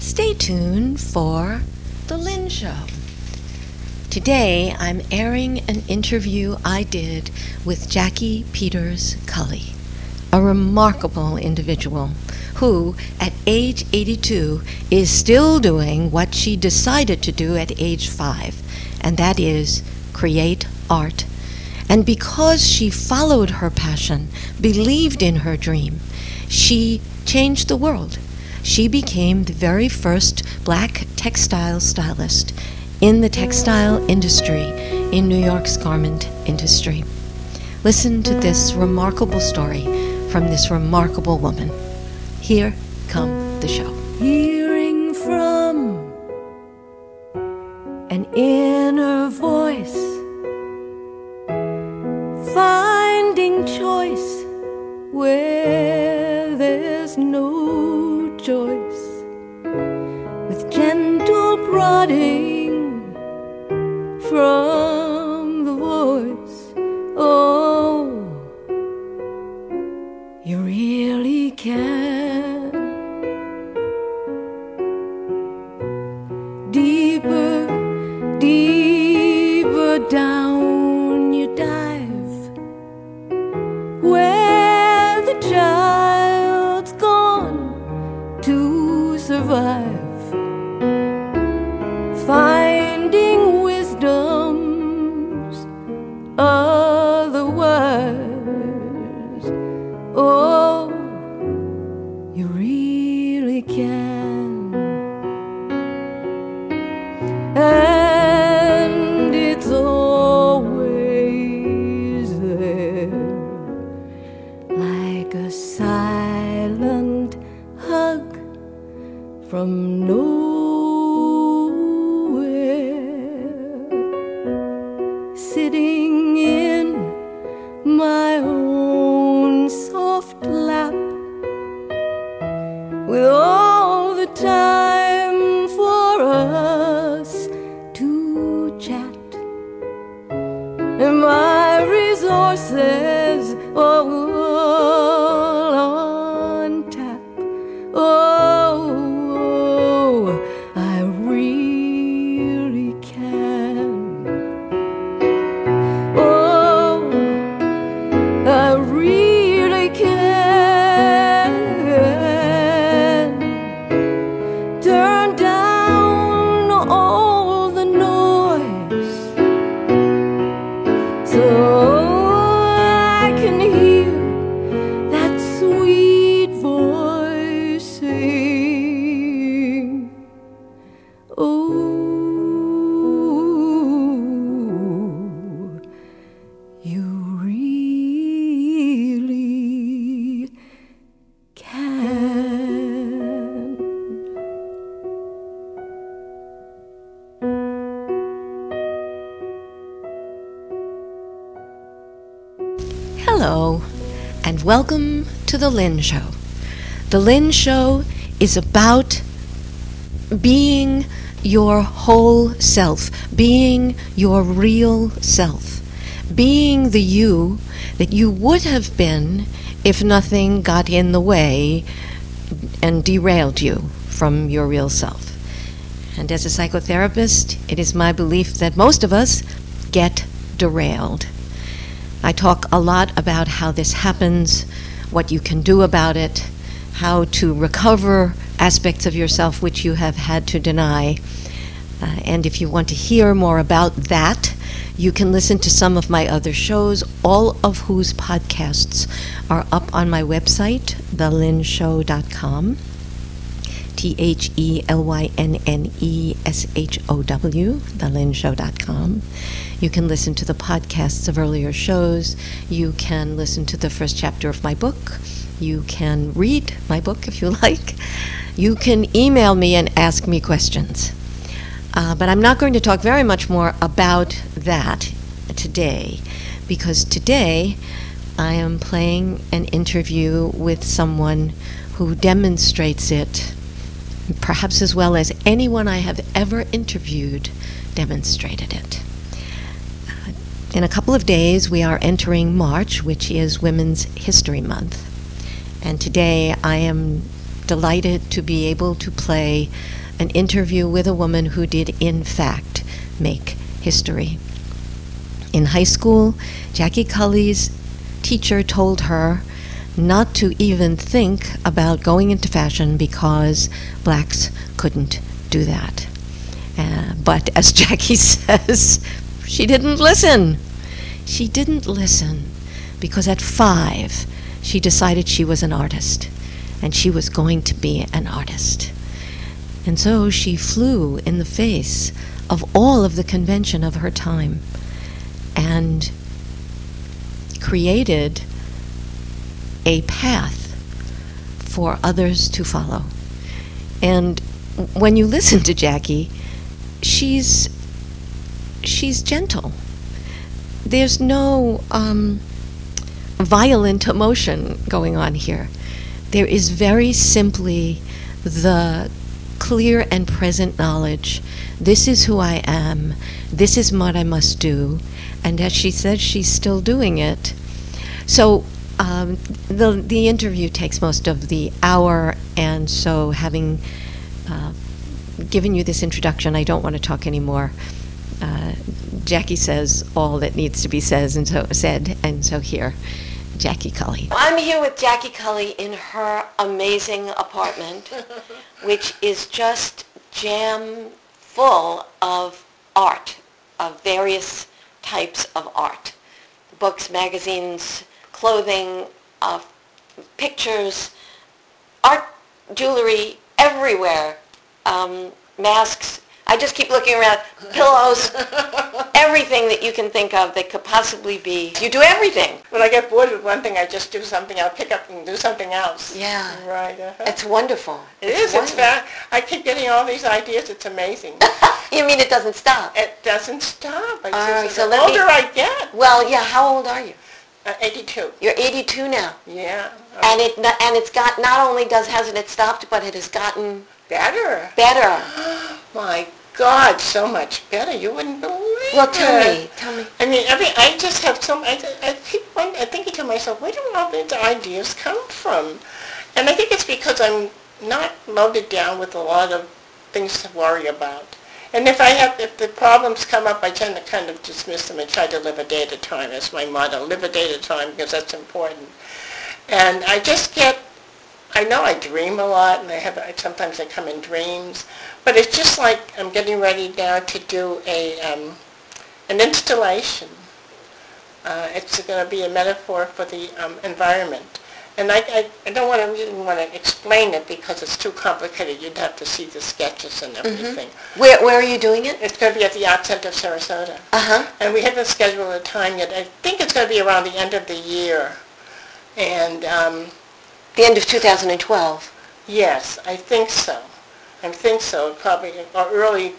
Stay tuned for The Lynn Show. Today, I'm airing an interview I did with Jackie Peters Cully, a remarkable individual who, at age 82, is still doing what she decided to do at age 5, and that is create art. And because she followed her passion, believed in her dream, she changed the world. She became the very first black textile stylist in the textile industry in New York's garment industry. Listen to this remarkable story from this remarkable woman. Here come the show. Hearing from an inner voice, finding choice where there's no choice, with gentle prodding from the voice. Oh, you really can. Deeper, deeper down you dive, where the child's gone to survive, finding wisdom's otherwise. Oh, you really can. And it's always there, like a silent hug from nowhere, sitting in my own soft lap, with all the time for us to chat, and my resources all on tap. Oh, I really can. Oh, I really can. Turn down all the noise so I can hear that sweet voice sing. Oh, you really can. Hello, and welcome to The Lynn Show. The Lynn Show is about being your whole self, being your real self, being the you that you would have been if nothing got in the way and derailed you from your real self. And as a psychotherapist, it is my belief that most of us get derailed. I talk a lot about how this happens, what you can do about it, how to recover aspects of yourself which you have had to deny. And if you want to hear more about that, you can listen to some of my other shows, all of whose podcasts are up on my website, thelynshow.com, THELYNNESHOW, thelynshow.com. You can listen to the podcasts of earlier shows. You can listen to the first chapter of my book. You can read my book if you like. You can email me and ask me questions. But I'm not going to talk very much more about that today, because today I am playing an interview with someone who demonstrates it perhaps as well as anyone I have ever interviewed demonstrated it. In a couple of days, we are entering March, which is Women's History Month. And today I am delighted to be able to play an interview with a woman who did, in fact, make history. In high school, Jackie Cully's teacher told her not to even think about going into fashion because blacks couldn't do that. But as Jackie says, she didn't listen. She didn't listen because at 5, she decided she was an artist, and she was going to be an artist. And so she flew in the face of all of the convention of her time and created a path for others to follow. And when you listen to Jackie, she's gentle. There's no violent emotion going on here. There is very simply the clear and present knowledge. This is who I am. This is what I must do. And as she says, she's still doing it. So the interview takes most of the hour, and so having given you this introduction, I don't want to talk anymore. Jackie says all that needs to be said, and so here, Jackie Cully. I'm here with Jackie Cully in her amazing apartment, which is just jam full of art, of various types of art. Books, magazines, clothing, pictures, art, jewelry, everywhere, masks. I just keep looking around, pillows, everything that you can think of that could possibly be. You do everything. When I get bored with one thing, I just do something. I'll pick up and do something else. Yeah. Right. It's wonderful. It's fast. I keep getting all these ideas. It's amazing. You mean it doesn't stop? It doesn't stop. All right, so the older I get. Well, yeah. How old are you? 82. You're 82 now. Yeah. And it's got, not only hasn't it stopped, but it has gotten better. Better. My God, so much better. You wouldn't believe it. Well, tell me. I mean, I just have I keep thinking to myself, where do all these ideas come from? And I think it's because I'm not loaded down with a lot of things to worry about. And if the problems come up, I tend to kind of dismiss them and try to live a day at a time. That's my motto, live a day at a time, because that's important. And I know I dream a lot, and sometimes I come in dreams, but it's just like I'm getting ready now to do an installation. It's going to be a metaphor for the environment. And I don't really want to explain it because it's too complicated. You'd have to see the sketches and everything. Mm-hmm. Where are you doing it? It's going to be at the Art Center of Sarasota. Uh-huh. And we haven't scheduled a time yet. I think it's going to be around the end of the year. And the end of 2012. Yes, I think so. Probably, or early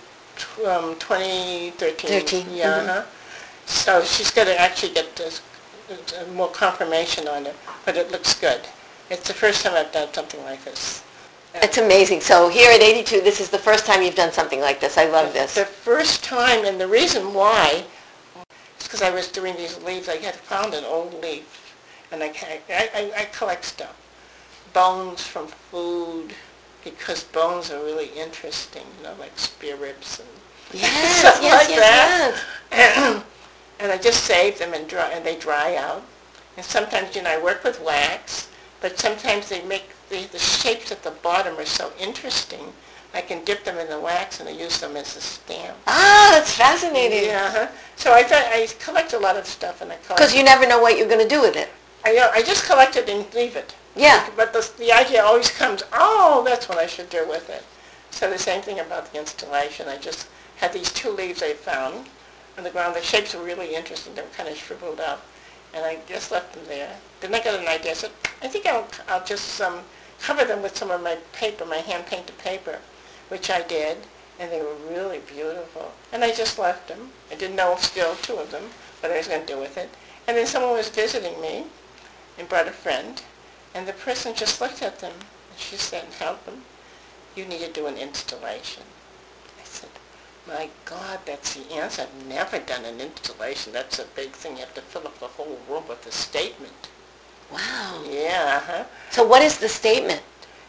2013. 13. Yeah. Mm-hmm. Uh-huh. So she's going to actually get more confirmation on it, but it looks good. It's the first time I've done something like this. It's amazing. So here at 82, this is the first time you've done something like this. I love this. The first time, and the reason why is because I was doing these leaves. I had found an old leaf, and I collect stuff. Bones from food, because bones are really interesting, like spare ribs and stuff like that. And I just save them and they dry out. And sometimes, I work with wax, but sometimes they make the shapes at the bottom are so interesting. I can dip them in the wax and I use them as a stamp. Ah, that's fascinating. Yeah. So I collect a lot of stuff, and because you never know what you're going to do with it. I just collect it and leave it. Yeah. But the idea always comes, oh, that's what I should do with it. So the same thing about the installation. I just had these 2 leaves I found on the ground. The shapes were really interesting. They were kind of shriveled up. And I just left them there. Then I got an idea. I said, I think I'll just cover them with some of my paper, my hand-painted paper, which I did. And they were really beautiful. And I just left them. I didn't know still 2 of them, what I was going to do with it. And then someone was visiting me and brought a friend. And the person just looked at them. And she said, help them. You need to do an installation. I said, my God, that's the answer. I've never done an installation. That's a big thing. You have to fill up the whole room with a statement. Wow. Yeah. Uh-huh. So what is the statement?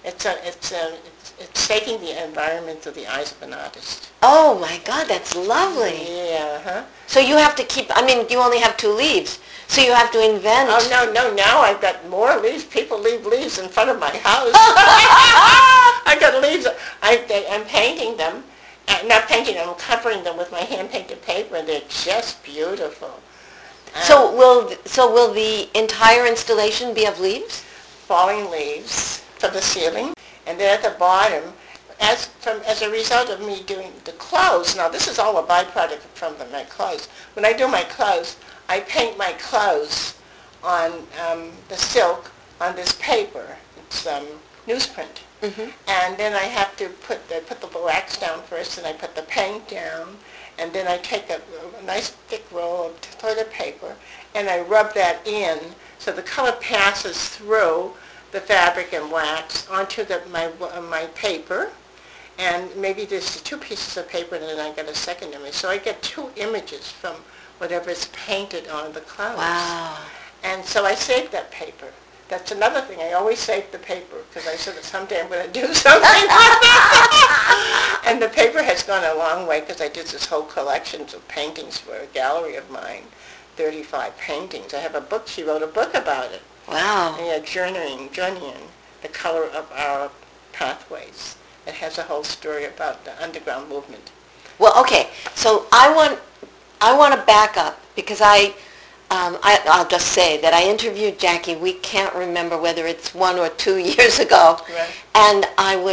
It's taking the environment through the eyes of an artist. Oh my God, that's lovely. Yeah, huh? So you have to keep, I mean, you only have 2 leaves, so you have to invent. Oh, no, now I've got more leaves. People leave leaves in front of my house. I got leaves. I'm painting them. Not painting them, I'm covering them with my hand-painted paper, and they're just beautiful. So will the entire installation be of leaves? Falling leaves from the ceiling, and then at the bottom, as a result of me doing the clothes, now this is all a byproduct from my clothes. When I do my clothes, I paint my clothes on the silk on this paper. It's newsprint. Mm-hmm. And then I have to put the wax down first, and I put the paint down, and then I take a nice thick roll of toilet paper, and I rub that in so the color passes through the fabric and wax onto my paper, and maybe there's 2 pieces of paper, and then I get a second image. So I get 2 images from whatever's painted on the clothes. Wow. And so I save that paper. That's another thing. I always save the paper because I said that someday I'm going to do something with it. And the paper has gone a long way because I did this whole collection of paintings for a gallery of mine, 35 paintings. I have a book. She wrote a book about it. Wow. Yeah, journeying, the color of our pathways. It has a whole story about the underground movement. Well, okay. So I want to back up because I'll just say that I interviewed Jackie. We can't remember whether it's 1 or 2 years ago, Right. and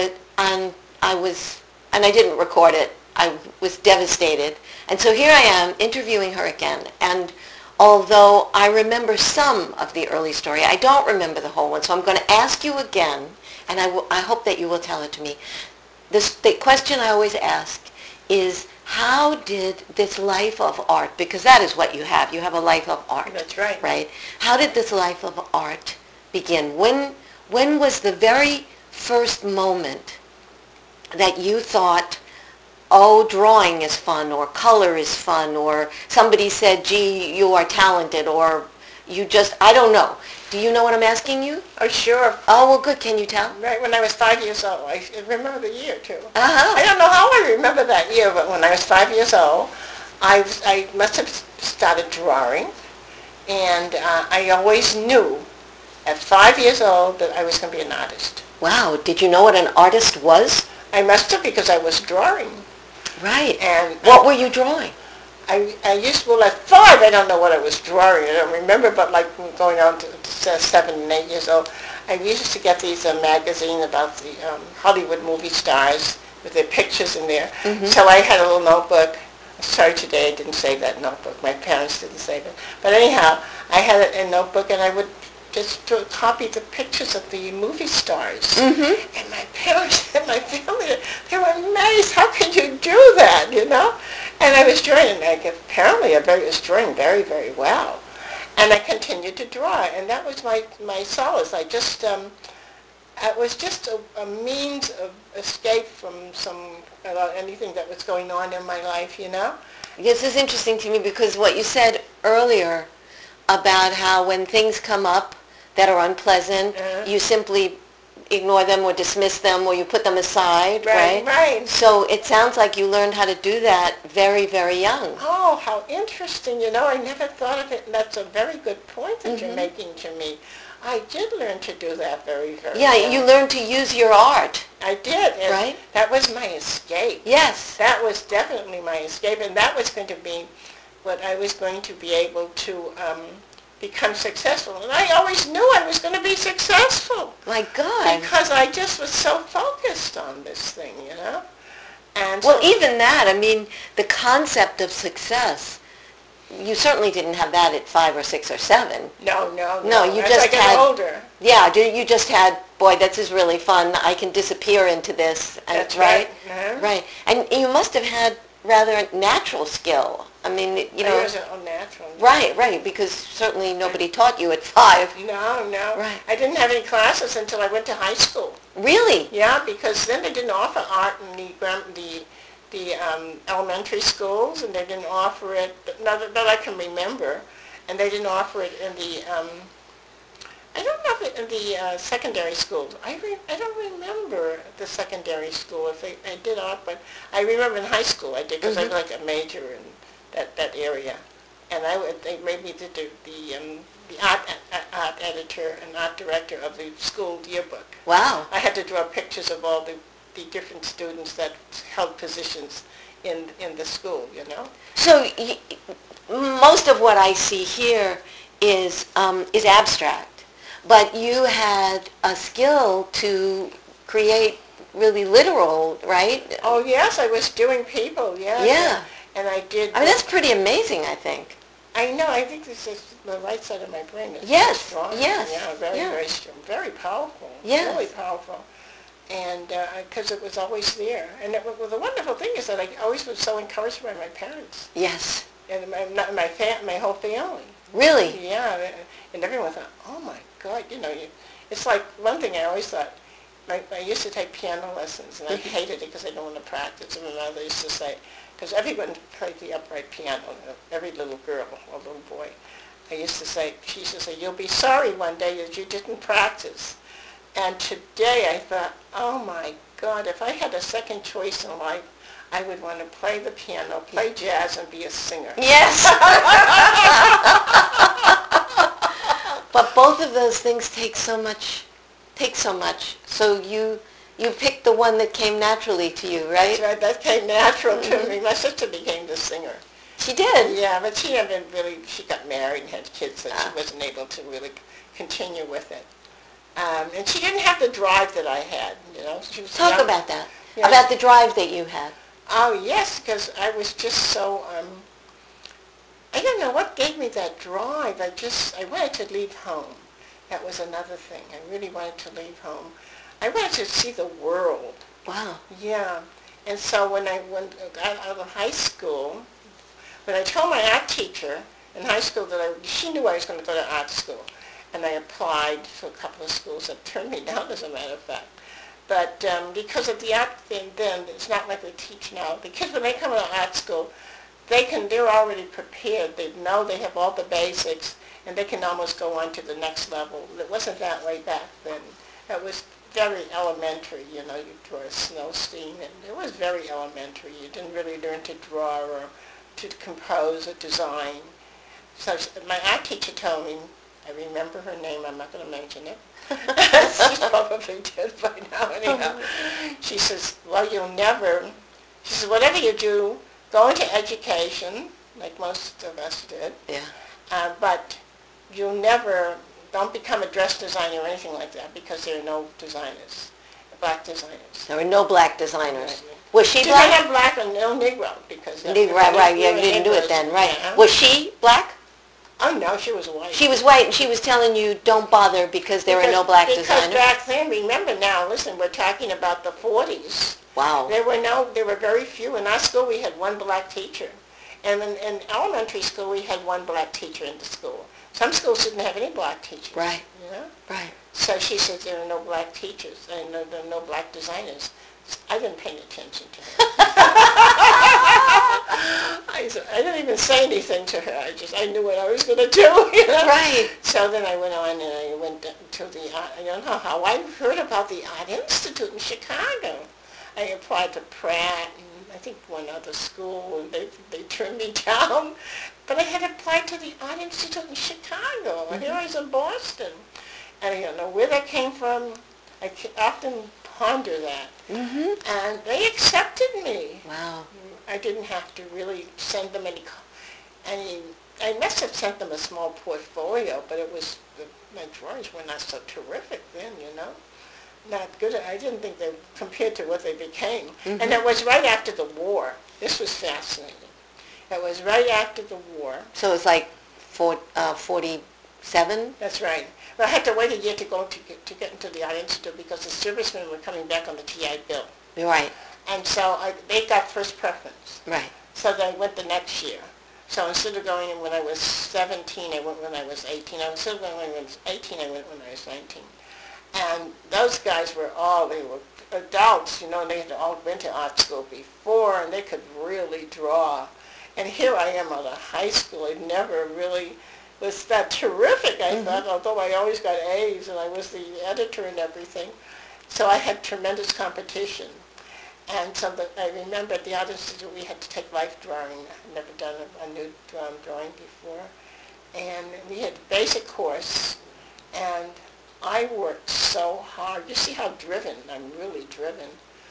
I didn't record it. I was devastated, and so here I am interviewing her again. And although I remember some of the early story, I don't remember the whole one. So I'm going to ask you again, and I hope that you will tell it to me. The question I always ask is, how did this life of art, because that is what you have a life of art. That's right. Right? How did this life of art begin? When was the very first moment that you thought, oh, drawing is fun, or color is fun, or somebody said, gee, you are talented, or you just, I don't know. Do you know what I'm asking you? Oh, sure. Oh, well, good. Can you tell? Right, when I was 5 years old. I remember the year, too. Uh-huh. I don't know how I remember that year, but when I was 5 years old, I must have started drawing, and I always knew at 5 years old that I was going to be an artist. Wow. Did you know what an artist was? I must have, because I was drawing. Right. And what were you drawing? I used, well, at 5, I don't know what I was drawing. I don't remember, but like going on to 7 and 8 years old, I used to get these magazines about the Hollywood movie stars with their pictures in there. Mm-hmm. So I had a little notebook. Sorry, today I didn't save that notebook. My parents didn't save it. But anyhow, I had a notebook, and I would just copy the pictures of the movie stars. Mm-hmm. And my parents and my family, they were amazed. How could you do that, you know? And I was drawing, and apparently I was drawing very, very well. And I continued to draw, and that was my solace. I just, it was just a means of escape from anything that was going on in my life, you know? This is interesting to me because what you said earlier about how when things come up that are unpleasant, you simply ignore them or dismiss them or you put them aside, right? Right. So it sounds like you learned how to do that very, very young. Oh, how interesting. You know, I never thought of it, and that's a very good point that you're making to me. I did learn to do that very, very well. You learned to use your art. I did. And right? That was my escape. Yes. That was definitely my escape, and that was going to be what I was going to be able to become successful. And I always knew I was going to be successful. My God. Because I just was so focused on this thing, you know? And well, even that, I mean, the concept of success, you certainly didn't have that at 5 or 6 or 7. No, you as just I get had older. Yeah, you just had, boy, this is really fun. I can disappear into this. And, That's right. Right. And you must have had rather natural skill. I mean, you know. It was all natural. Right, because certainly nobody taught you at 5. No. Right. I didn't have any classes until I went to high school. Really? Yeah, because then they didn't offer art in the elementary schools, and they didn't offer it, not that I can remember, and they didn't offer it in the I don't know if in the secondary school. I don't remember the secondary school if I did art, but I remember in high school I did because I was like a major in that area, and they made me the art editor and art director of the school yearbook. Wow. I had to draw pictures of all the different students that held positions in the school, you know. So most of what I see here is abstract, but you had a skill to create really literal, right? Oh yes, I was doing people, yeah. Yeah. And I did. I mean, that's pretty amazing, I think. I know. I think this is the right side of my brain is Yes, strong. yes, Yeah, very, yeah. very strong, very powerful. Yes. Really powerful. And because it was always there. And the wonderful thing is that I always was so encouraged by my parents Yes. and my whole family. Really? Yeah, and everyone thought, oh my God, you know, it's like one thing I always thought. I used to take piano lessons, and I hated it because I didn't want to practice. And my mother used to say, because everyone played the upright piano, every little girl or little boy. She used to say, you'll be sorry one day that you didn't practice. And today I thought, oh my God, if I had a second choice in life, I would want to play the piano, play jazz, and be a singer. Yes. But both of those things take so much. So you picked the one that came naturally to you, right? That's right, that came natural to me. My sister became the singer. She did? Yeah, but she got married and had kids, so she wasn't able to really continue with it. And she didn't have the drive that I had, you know. She was Talk young. about that, Yeah. about the drive that you had. Oh, yes, because I was just so, I don't know what gave me that drive. I wanted to leave home. That was another thing. I really wanted to leave home. I wanted to see the world. Wow. Yeah. And so when I got out of high school, when I told my art teacher in high school she knew I was going to go to art school. And I applied for a couple of schools that turned me down, as a matter of fact. But because of the art thing then, it's not like we teach now. The kids, when they come to art school, they're already prepared. They know they have all the basics, and they can almost go on to the next level. It wasn't that way back then. It was very elementary, you know. You draw a snow scene, and it was very elementary. You didn't really learn to draw or to compose or design. So my art teacher told me, I remember her name, I'm not going to mention it. She's probably dead by now anyhow. She says, she says, whatever you do, go into education, like most of us did. Yeah. But don't become a dress designer or anything like that, because there are no designers, black designers. There were no black designers. Was she They black? had black and no Negro, because... Right, yeah, you didn't do it then, right. Yeah. Was she black? Oh, no, she was white. She was white, and she was telling you, don't bother because there are no black designers? Because back then, remember now, listen, we're talking about the 40s. Wow. There were very few. In our school, we had one black teacher. And in elementary school, we had one black teacher in the school. Some schools didn't have any black teachers. Right. You know? Right. So she said there are no black teachers and there are no black designers. I didn't pay any attention to her. I didn't even say anything to her. I knew what I was going to do. You know? Right. So then I went on and I went to the I don't know how I heard about the Art Institute in Chicago. I applied to Pratt and I think one other school, and they turned me down. But I had applied to the Art Institute in Chicago. Mm-hmm. Here I was in Boston. And I don't know where that came from. I often ponder that. Mm-hmm. And they accepted me. Wow. I didn't have to really send them any. I must have sent them a small portfolio, but my drawings were not so terrific then, you know. Not good. I didn't think they compared to what they became. Mm-hmm. And it was right after the war. This was fascinating. It was right after the war. So it was like 47? That's right. Well, I had to wait a year to get into the Art Institute because the servicemen were coming back on the GI Bill. Right. And so they got first preference. Right. So they went the next year. So instead of going in when I was 17, I went when I was 18. Instead of going when I was 18, I went when I was 19. And those guys they were adults, you know, and they had all been to art school before, and they could really draw. And here I am out of high school. I'd never really was that terrific, I thought, although I always got A's and I was the editor and everything. So I had tremendous competition. And so I remember at the Art Institute we had to take life drawing. I'd never done a nude drawing before. And we had a basic course, and I worked so hard. You see how driven, I'm really driven.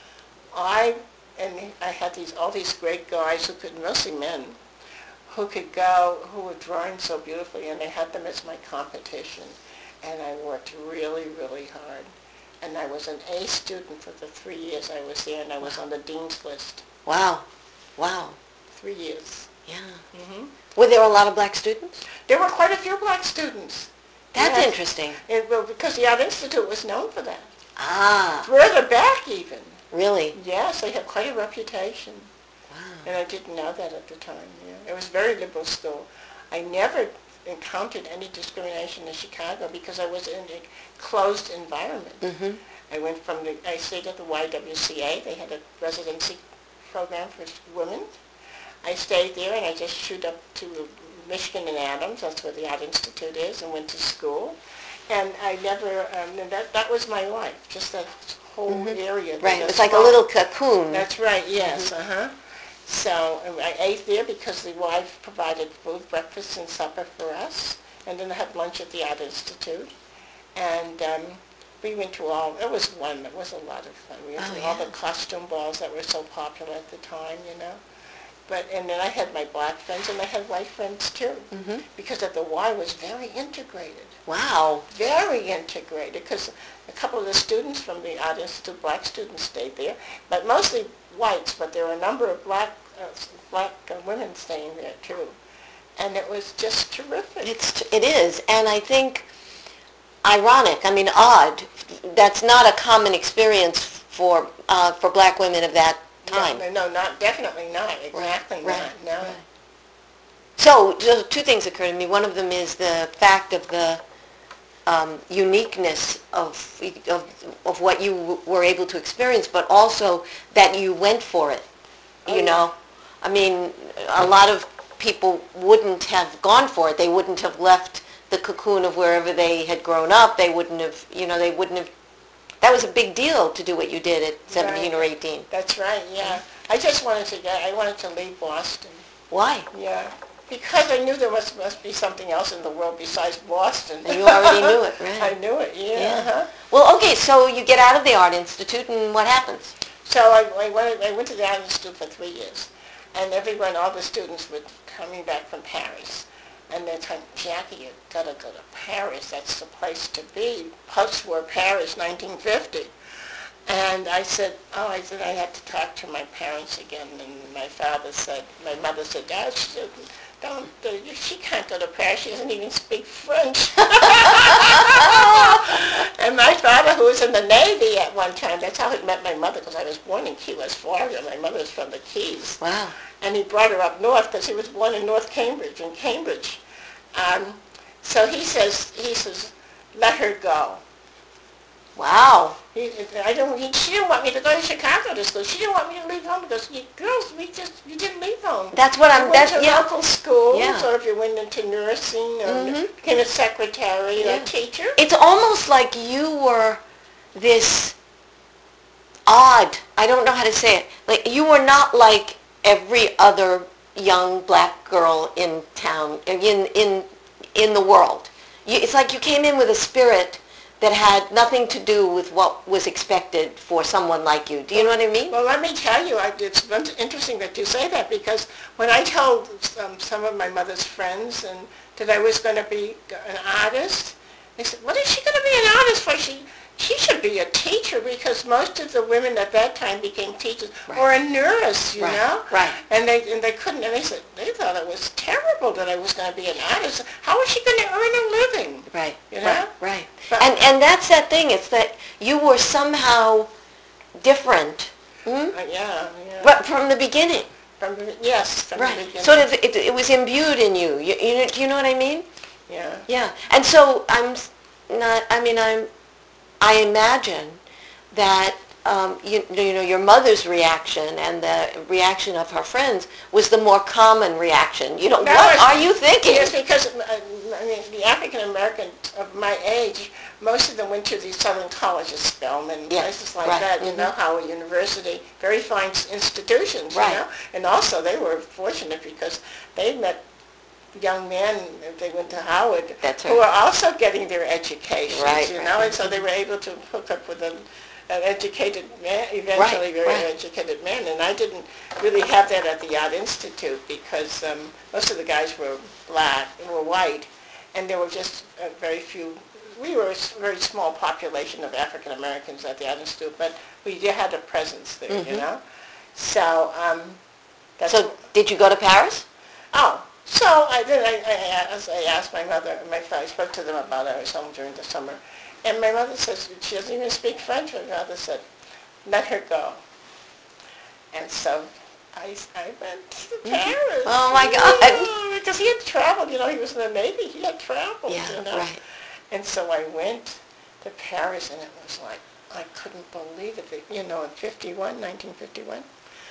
I had all these great guys who could, mostly men, who were drawing so beautifully, and I had them as my competition. And I worked really, really hard. And I was an A student for the 3 years I was there, and I was on the dean's list. Wow. Wow. 3 years. Yeah. Mm-hmm. Were there a lot of black students? There were quite a few black students. That's Yes. interesting. Well, because the Art Institute was known for that. Ah, Further back even. really? Yes, they have quite a reputation. Wow. And I didn't know that at the time. Yeah. It was a very liberal school. I never encountered any discrimination in Chicago because I was in a closed environment. Mm-hmm. I stayed at the YWCA. They had a residency program for women. I stayed there and I just shoot up to Michigan and Adams. That's where the Art Institute is, and went to school. And I never, that was my life, just that whole area. Right, it's like a little cocoon. That's right, yes, So I ate there because the wife provided food, breakfast, and supper for us. And then I had lunch at the Art Institute. And we went to it was a lot of fun. We went to all the costume balls that were so popular at the time, And then I had my black friends and I had white friends too. Mm-hmm. Because at the Y was very integrated. Wow. Very integrated, because a couple of the students from the Art Institute, black students, stayed there, but mostly whites, but there were a number of black women staying there too. And it was just terrific. It is, and I think ironic, odd, that's not a common experience for black women of that time. No, definitely not, exactly right, not, no. Right. So, two things occur to me. One of them is the fact of the uniqueness of what you were able to experience, but also that you went for it, you know. A lot of people wouldn't have gone for it. They wouldn't have left the cocoon of wherever they had grown up. They wouldn't have, that was a big deal to do what you did at 17 or 18. That's right, yeah. I just wanted to leave Boston. Why? Yeah. Because I knew there must be something else in the world besides Boston. And you already knew it, right? I knew it, yeah. Well, okay, so you get out of the Art Institute, and what happens? So I went to the Art Institute for 3 years, and all the students were coming back from Paris. And they're telling Jackie, you've got to go to Paris. That's the place to be. Post-war Paris, 1950. And I said, I had to talk to my parents again. And my mother said, Dad, she can't go to Paris. She doesn't even speak French. And my father, who was in the Navy at one time, that's how he met my mother, because I was born in Key West, Florida. My mother's from the Keys. Wow. And he brought her up north because he was born in North Cambridge, in Cambridge. So he says, let her go. Wow. She didn't want me to go to Chicago to school. She didn't want me to leave home because girls, you didn't leave home. That's what you went to local schools, or if you went into nursing, or became a secretary or a teacher. It's almost like you were this odd, I don't know how to say it, like you were not like every other young black girl in town, in the world. It's like you came in with a spirit that had nothing to do with what was expected for someone like you. Do you know what I mean? Well, let me tell you, it's interesting that you say that, because when I told some of my mother's friends that I was going to be an artist, they said, what is she going to be an artist for? She should be a teacher, because most of the women at that time became teachers, or a nurse, you know? Right. And they couldn't, and they said, they thought it was terrible that I was going to be an artist. How was she going to earn a living? Right. You know? Right. And that's that thing. It's that you were somehow different. Yeah. But from the beginning. From the beginning. So it was imbued in you. Do you know what I mean? Yeah. Yeah. And so I imagine that your mother's reaction and the reaction of her friends was the more common reaction. What are you thinking? Yes, because I mean, the African Americans of my age, most of them went to these southern colleges, Spelman, Yeah, places like right, that, you know, Howard University, very fine institutions, Right. you know. And also they were fortunate because they met young men, if they went to Howard, That's who right. were also getting their educations, Right, you right. know, and so they were able to hook up with an educated man, eventually Right, very right. educated men. And I didn't really have that at the Art Institute because most of the guys were were white, and there were just very few. We were a very small population of African Americans at the Art Institute, but we did had a presence there, you know. So that's So did you go to Paris? so I asked my mother, I spoke to them about it. I was home during the summer. And my mother says, she doesn't even speak French. My mother said, let her go. And so I went to Paris. Oh, my God. Yeah, because he had traveled, you know, he was in the Navy. He had traveled, Yeah, you know. right. And so I went to Paris, and it was like, I couldn't believe it. That, you know, in 1951,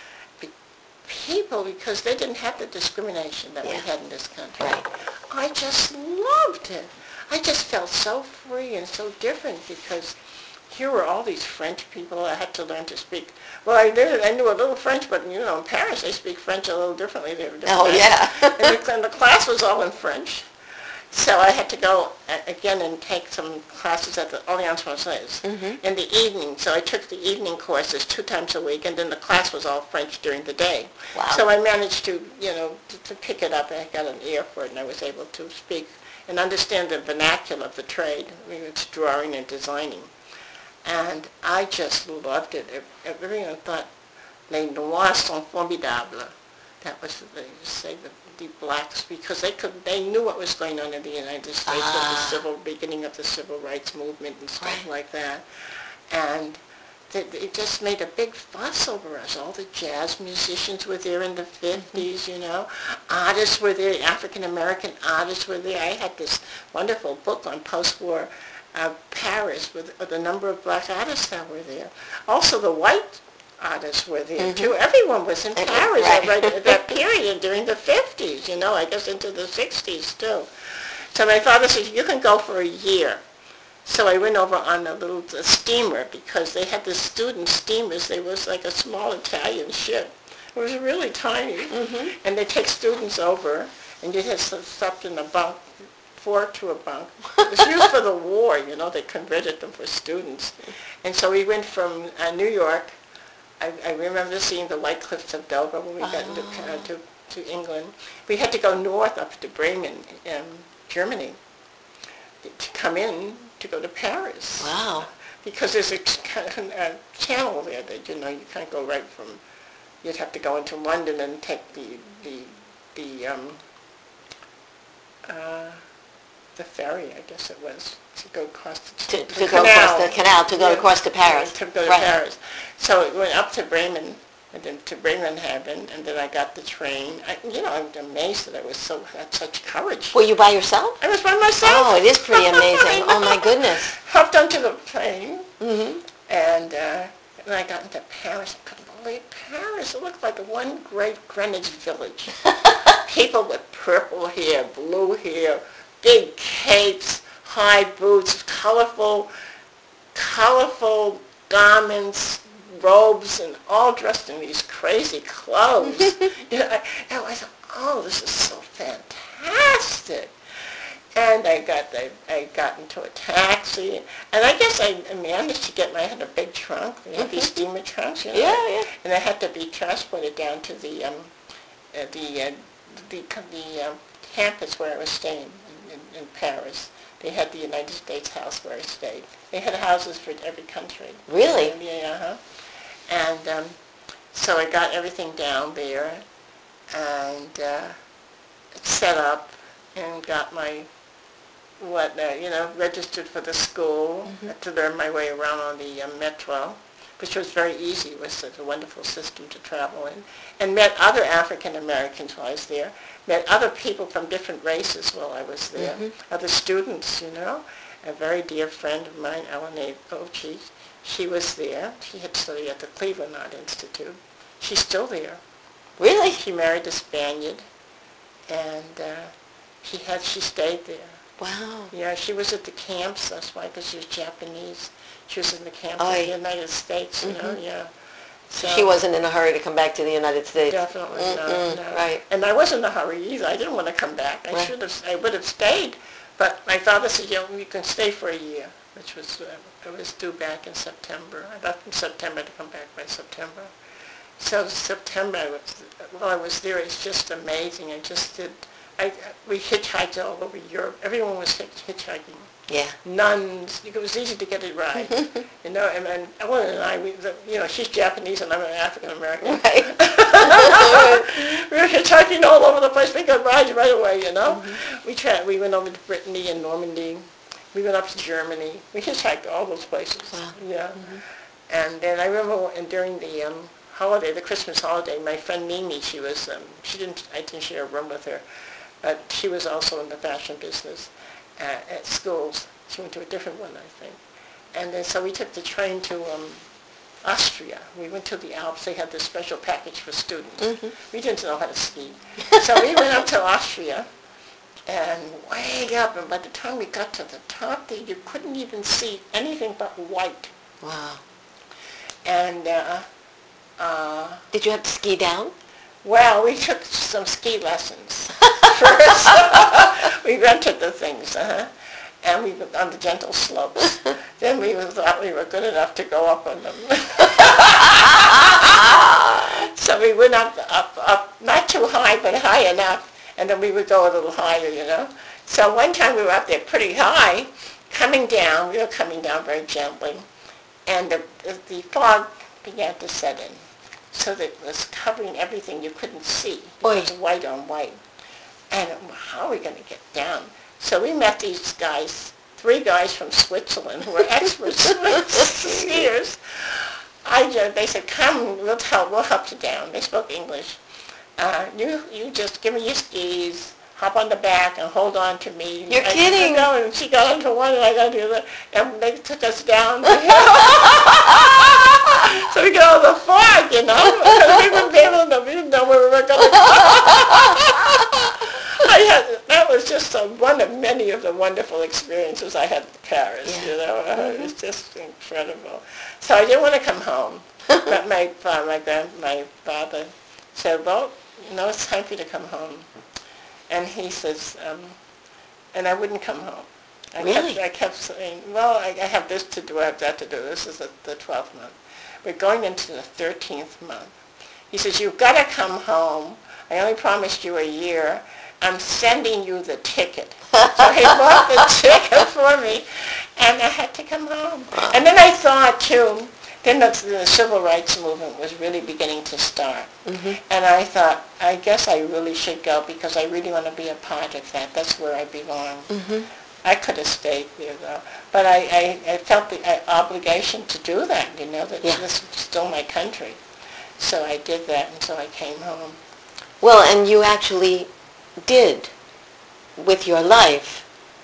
people, because they didn't have the discrimination that we Yeah. had in this country. Right. I just loved it. I just felt so free and so different because here were all these French people. I had to learn to speak. Well, I did. I knew a little French, but, you know, in Paris they speak French a little differently. They were different. Oh, yeah. and the class was all in French. So I had to go again and take some classes at the Alliance Française in the evening. So I took the evening courses 2 times a week, and then the class was all French during the day. Wow. So I managed to, you know, to pick it up. I got an ear for it, and I was able to speak and understand the vernacular of the trade. I mean, it's drawing and designing. And I just loved it. Everyone thought, les Noirs sont formidables. That was, they say, the blacks, because they knew what was going on in the United States with the beginning of the civil rights movement and stuff like that. And it just made a big fuss over us. All the jazz musicians were there in the 50s, you know. Artists were there, African-American artists were there. I had this wonderful book on post-war Paris with the number of black artists that were there. Also the white artists were there too. Everyone was in Paris Right. at that period during the 50s, you know, I guess into the 60s too. So my father said, you can go for a year. So I went over on a little steamer because they had the student steamers. They was like a small Italian ship. It was really tiny. And they take students over, and you had slept in a bunk, 4 to a bunk. It was used for the war, you know. They converted them for students. And so we went from New York. I remember seeing the White Cliffs of Dover when we got to England. We had to go north up to Bremen, Germany, to come in to go to Paris. Wow. Because there's a channel there that, you know, you can't go right from, you'd have to go into London and take the ferry, I guess it was, to go across the To go across the canal, to go across to Paris. To go to Right. Paris. So it went up to Bremen, and then to Bremenhaven, and then I got the train. I'm amazed that I had such courage. Were you by yourself? I was by myself. Oh, it is pretty amazing. Oh, my goodness. Hopped onto the plane, and when I got into Paris, I couldn't believe Paris. It looked like one great Greenwich Village. People with purple hair, blue hair, big capes, high boots, colorful garments, robes, and all dressed in these crazy clothes. I thought, oh, this is so fantastic. And I got into a taxi, and I guess I managed to get I had a big trunk. We had these steamer trunks, you know. Yeah. And I had to be transported down to the campus where I was staying in Paris. They had the United States House where I stayed. They had houses for every country. Really? Yeah, And so I got everything down there and set up and got my registered for the school. Had to learn my way around on the metro, which was very easy. It was such a wonderful system to travel in. And met other African Americans while I was there. Met other people from different races while I was there. Other students, you know. A very dear friend of mine, Eleanor Ochi, she was there. She had studied at the Cleveland Art Institute. She's still there. Really? She married a Spaniard, and she stayed there. Wow. Yeah, she was at the camps. That's why, because she was Japanese. She was in the camps Oh, in the yeah. United States, you know, yeah. So She wasn't in a hurry to come back to the United States. definitely Mm-mm, not, no. right. And I wasn't in a hurry either. I didn't want to come back. Right. I would have stayed. But my father said, you can stay for a year, which was, it was due back in September. I left in September to come back by September. So September, while I was there, it's just amazing. We hitchhiked all over Europe. Everyone was hitchhiking. Yeah. Nuns. It was easy to get it right. You know, and Ellen and I, she's Japanese and I'm an African American. Right. We were hitchhiking all over the place. We got rides right away, you know. We went over to Brittany and Normandy. We went up to Germany. We hitchhiked all those places. Wow. Yeah. And then I remember during the holiday, the Christmas holiday, my friend Mimi, I didn't share a room with her, but she was also in the fashion business at schools. She went to a different one, I think. And then so we took the train to Austria. We went to the Alps. They had this special package for students. We didn't know how to ski. So we went up to Austria and way up, and by the time we got to the top there, you couldn't even see anything but white. Wow. And Did you have to ski down? well, we took some ski lessons first. We rented the things, and we were on the gentle slopes. Then we thought we were good enough to go up on them. So we went up, not too high, but high enough, and then we would go a little higher, you know. So one time we were up there pretty high, we were coming down very gently, and the fog began to set in. So that it was covering everything you couldn't see. It was white on white. And how are we going to get down? So we met these guys, 3 guys from Switzerland who were expert skiers. They said, come, we'll help you down. They spoke English. You just give me your skis, hop on the back and hold on to me. You're kidding. And she got onto one and I got to the other. And they took us down. So we got all the fog, you know. We didn't know where we were going to go. That was just one of many of the wonderful experiences I had in Paris, you know. It was just incredible. So I didn't want to come home. But my father said, well, it's time for you to come home. And he says, and I wouldn't come home. I kept saying, well, I have this to do, I have that to do. This is the 12th month. We're going into the 13th month. He says, you've got to come home. I only promised you a year. I'm sending you the ticket. So he bought the ticket for me, and I had to come home. And then I thought, too, then the civil rights movement was really beginning to start. And I thought, I guess I really should go because I really want to be a part of that. That's where I belong. I could have stayed there, though. But I felt the obligation to do that, that this was still my country. So I did that, and so I came home. Well, and you actually did, with your life,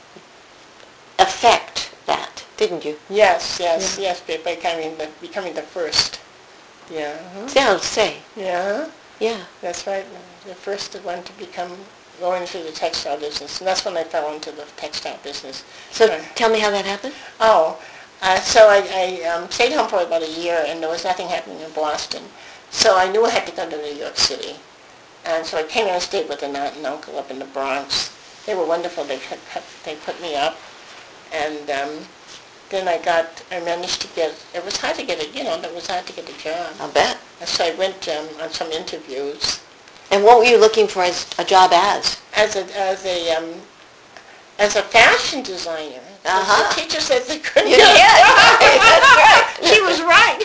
affect that, didn't you? Yes, becoming the first. Yeah. Yeah, say. Yeah. Yeah. That's right. The first one to go into the textile business, and that's when I fell into the textile business. So tell me how that happened. So I stayed home for about a year, and there was nothing happening in Boston. So I knew I had to go to New York City. And so I came and stayed with an aunt and uncle up in the Bronx. They were wonderful. They put me up. And then I managed to it was hard to get it was hard to get a job. I'll bet. So I went on some interviews. And what were you looking for as a job as? As a fashion designer. The teacher said they couldn't get it. That's right. She was right.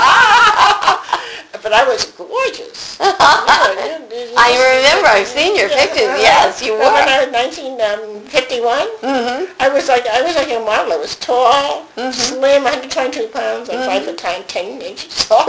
But I was gorgeous. I remember. I've seen your pictures. Yes, you were. When I was 1951, I was like a model. I was tall, slim, 122 pounds. I'm 5'10", 10 inches tall.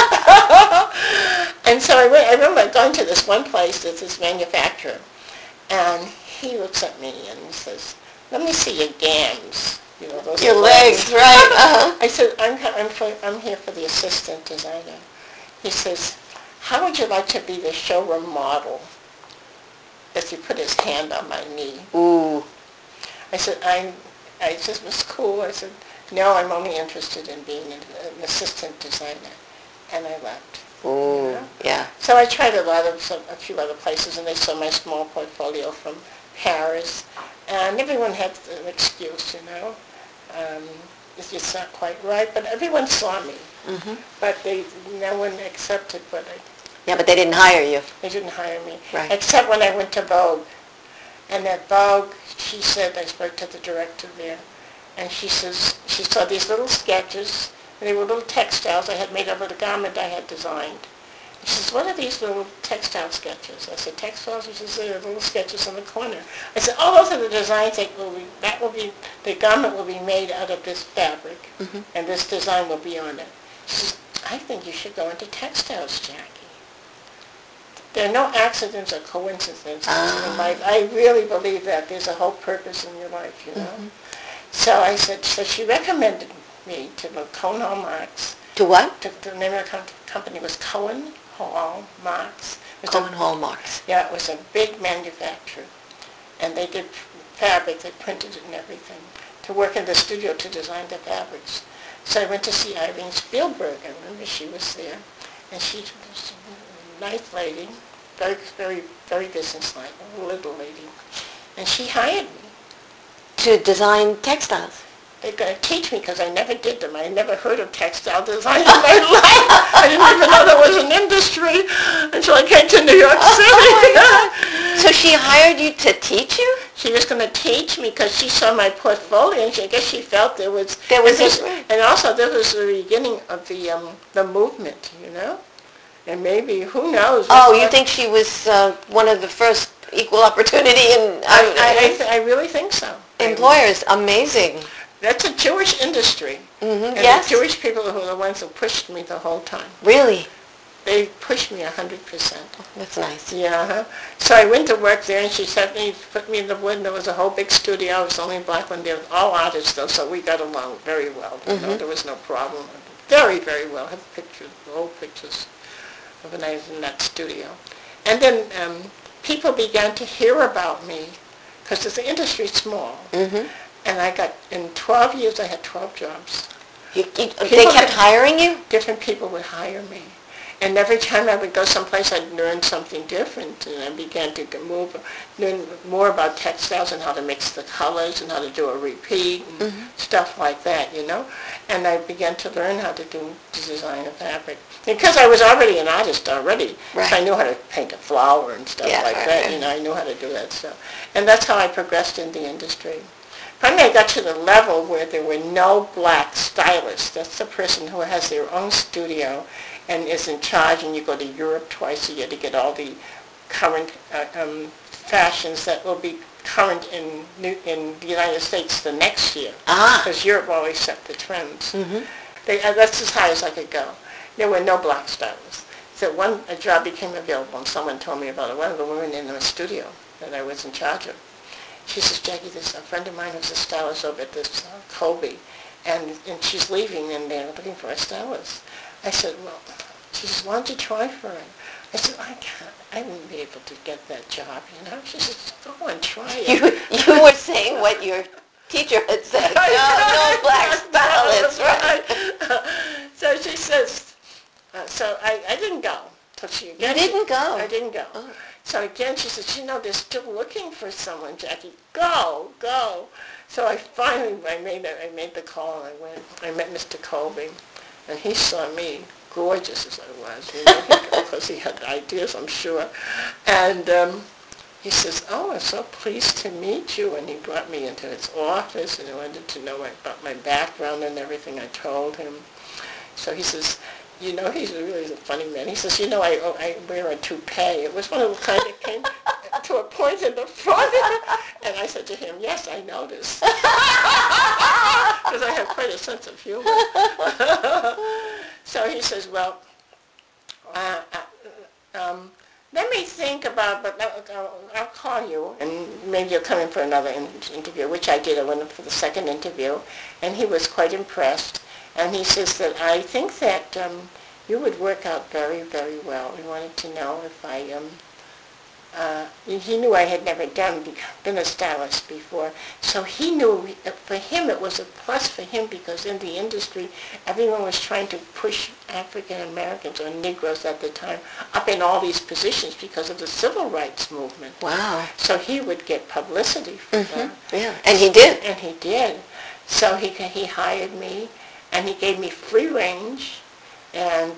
And so I remember going to this one place, this manufacturer, and he looks at me and he says, "Let me see your gams." Those your legs, right? I said, I'm here for the assistant designer. He says, how would you like to be the showroom model? As he put his hand on my knee. Ooh. I I said, I just was cool. I said, no, I'm only interested in being an assistant designer. And I left. Ooh, yeah. So I tried a few other places, and they saw my small portfolio from Paris. And everyone had an excuse, It's just not quite right, but everyone saw me. Mm-hmm. But no one accepted Yeah, but they didn't hire you. They didn't hire me. Right. Except when I went to Vogue. And at Vogue, she said, I spoke to the director there, and she says, she saw these little sketches, and they were little textiles I had made of a garment I had designed. She says, what are these little textile sketches? I said, textiles? She says, they're little sketches in the corner. I said, oh, those are the designs the garment will be made out of this fabric, Mm-hmm. and this design will be on it. She says, I think you should go into textiles, Jackie. There are no accidents or coincidences in life. I really believe that. There's a whole purpose in your life, Mm-hmm. So I said, so she recommended me to the Cohen Hall Marx. To what? The name of the company was Cohen Hall Marx. Cohen Hall Marx. Yeah, it was a big manufacturer. And they did fabric, they printed it and everything, to work in the studio to design the fabrics. So I went to see Irene Spielberg. I remember she was there. And she was a nice lady, very, very, very businesslike, a little lady. And she hired me. To design textiles. They're going to teach me because I never did them. I never heard of textile design in my life. I didn't even know there was an industry until I came to New York City. So she hired you to teach you? She was going to teach me because she saw my portfolio, and I guess she felt there was and also this was the beginning of the movement, And maybe, who knows? Oh, you think she was one of the first equal opportunity I really think so. employers? Amazing. That's a Jewish industry. Mm-hmm. And Yes. the Jewish people who are the ones who pushed me the whole time. Really? They pushed me 100%. That's nice. Yeah. Huh? So I went to work there, and she put me in the wood, and there was a whole big studio. I was the only black one there. All artists, though, so we got along very well. Mm-hmm. There was no problem. Very, very well. I have pictures, old pictures of when I was in that studio. And then people began to hear about me, because the industry's small. Mm-hmm. And in 12 years, I had 12 jobs. They kept hiring you? Different people would hire me. And every time I would go someplace, I'd learn something different. And I began to learn more about textiles and how to mix the colors and how to do a repeat and stuff like that, And I began to learn how to design a fabric. Because I was already an artist already, right. So I knew how to paint a flower and stuff like that. I knew how to do that stuff. And that's how I progressed in the industry. Finally, I got to the level where there were no black stylists. That's the person who has their own studio and is in charge, and you go to Europe twice a year to get all the current fashions that will be current in the United States the next year. Because Europe always set the trends. Mm-hmm. That's as high as I could go. There were no black stylists. So a job became available, and someone told me about it. One of the women in the studio that I was in charge of. She says, Jackie, there's a friend of mine who's a stylist over at this Colby, and she's leaving, and they're looking for a stylist. I said, well, she says, why don't you try for it? I said, I can't. I wouldn't be able to get that job, She says, go and try it. You were saying what your teacher had said. No black stylists, right? So she says, so I didn't go. You didn't go? I didn't go. Oh. So again, she says, they're still looking for someone, Jackie. Go. So I finally, I made the call, and I went. I met Mr. Colby, and he saw me, gorgeous as I was, because he had ideas, I'm sure. And he says, oh, I'm so pleased to meet you. And he brought me into his office, and he wanted to know about my background and everything. I told him. So he says, he's really a funny man. He says, I wear a toupee. It was one of the kind that came to a point in the front. And I said to him, yes, I noticed. Because I have quite a sense of humor. So he says, well, let me think about, but I'll call you, and maybe you'll come in for another interview, which I did. I went in for the second interview, and he was quite impressed. And he says that I think that you would work out very, very well. He wanted to know if he knew I had never been a stylist before. So he knew, for him, it was a plus for him because in the industry, everyone was trying to push African Americans or Negroes at the time up in all these positions because of the civil rights movement. Wow. So he would get publicity for that. Yeah, and he did. And he did. So he hired me, and he gave me free range, and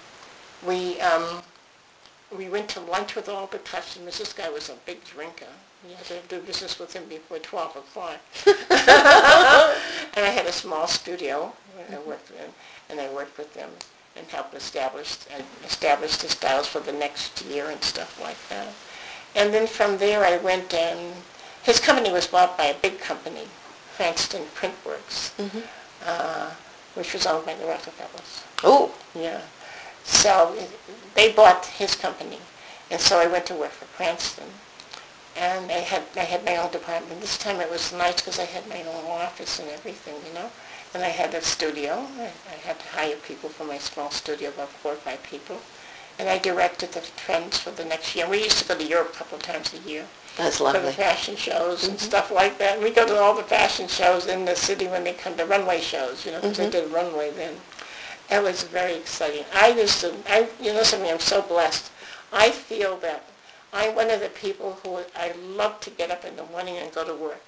we went to lunch with all the customers. This guy was a big drinker. You had to do business with him before 12 o'clock. And I had a small studio where I worked with him, and I worked with them and helped establish the styles for the next year and stuff like that. And then from there I went, his company was bought by a big company, Cranston Printworks, which was owned by the Rockefellers. Oh. Yeah. So they bought his company, and so I went to work for Cranston. And I had my own department. This time it was nice because I had my own office and everything, you know. And I had a studio. I had to hire people for my small studio, about 4 or 5 people. And I directed the trends for the next year. We used to go to Europe a couple of times a year. That's For lovely. the fashion shows and stuff like that. And we go to all the fashion shows in the city when they come, the runway shows, you know, because they did runway then. It was very exciting. You know something, I'm so blessed. I feel that I'm one of the people who I love to get up in the morning and go to work.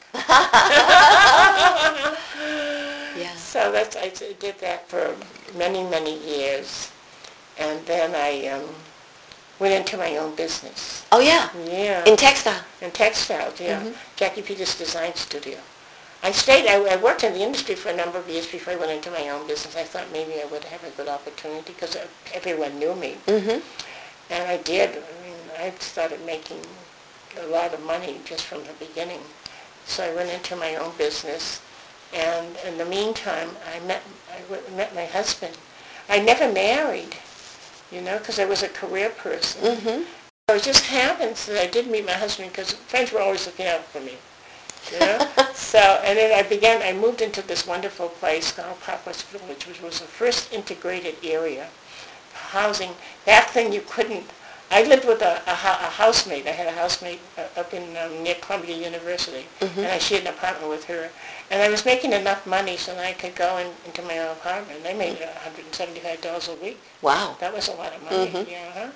Yeah. So I did that for many, many years. And then I went into my own business. Oh, yeah. Yeah. In textile. In textiles, yeah. Jackie Peters Design Studio. I worked in the industry for a number of years before I went into my own business. I thought maybe I would have a good opportunity because everyone knew me. And I did. I mean, I started making a lot of money just from the beginning. So I went into my own business. And in the meantime, I met my husband. I never married, you know, because I was a career person. So it just happens that I did meet my husband because friends were always looking out for me. You know? So, and then I moved into this wonderful place called Park West Village, which was the first integrated area. Housing, back then you couldn't, I lived with a housemate. I had a housemate up in near Columbia University, and I shared an apartment with her. And I was making enough money so that I could go into my own apartment. I made $175 a week. Wow. That was a lot of money, yeah.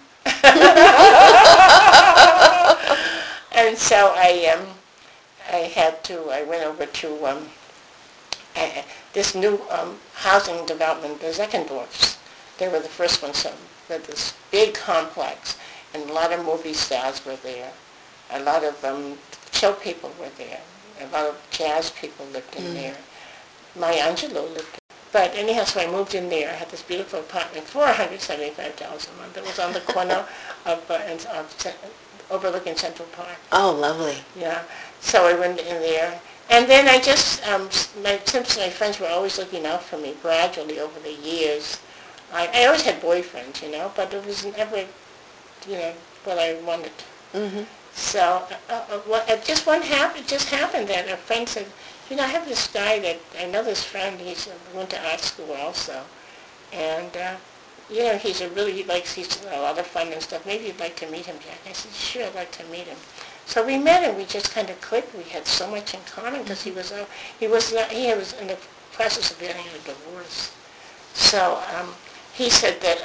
And so I went over to this new housing development, the Zeckendorfs. They were the first ones, so with this big complex, and a lot of movie stars were there. A lot of show people were there. A lot of jazz people lived in there. Maya Angelou lived there. But anyhow, so I moved in there. I had this beautiful apartment for $175 a month. It was on the corner of overlooking Central Park. Oh, lovely. Yeah. So I went in there. And then I just, since my friends were always looking out for me gradually over the years, I always had boyfriends, you know, but it was never, you know, what I wanted. So it just happened that a friend said, you know, I have this guy that, I know this friend, he's went to art school also, and, you know, he's a lot of fun and stuff. Maybe you'd like to meet him, Jack. I said, sure, I'd like to meet him. So we met and we just kind of clicked. We had so much in common because he was in the process of getting a divorce. So he said that,